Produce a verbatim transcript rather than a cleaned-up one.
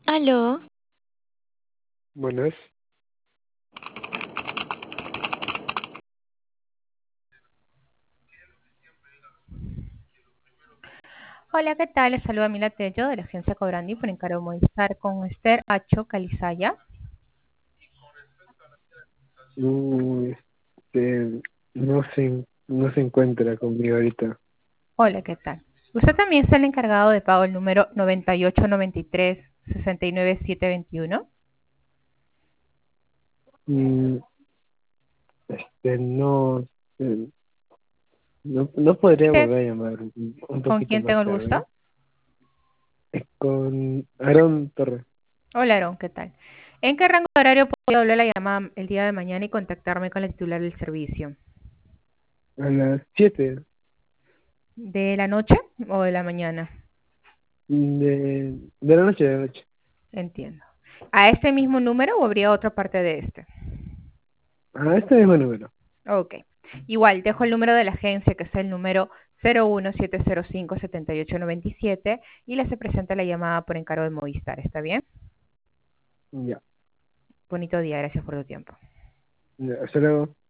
Aló, Buenas. Hola, ¿qué tal? Les saluda Mila Tello de la agencia Cobrandi por encargo Movistar con Esther Acho Calizaya. Mm, este, no se, no se encuentra conmigo ahorita. Hola, ¿qué tal? Usted también es el encargado de pago el número noventa y ocho noventa y tres sesenta y nueve siete veintiuno. Mm, este, no, eh, no, no podría ¿Usted volver a llamar un, un con poquito quién más tengo el gusto? tarde. Es con Aaron Torres. Hola, Aaron, ¿qué tal? ¿En qué rango de horario puedo volver la llamada el día de mañana y contactarme con la titular del servicio? A las siete ¿De la noche o de la mañana? de, de la noche, de la noche. Entiendo. ¿A este mismo número o habría otra parte de este? A este mismo número. Ok. Igual, dejo el número de la agencia, que es el número cero uno siete cero cinco siete ocho nueve siete, y le se presenta la llamada por encargo de Movistar. ¿Está bien? Ya, Bonito día, gracias por tu tiempo. ya, hasta luego.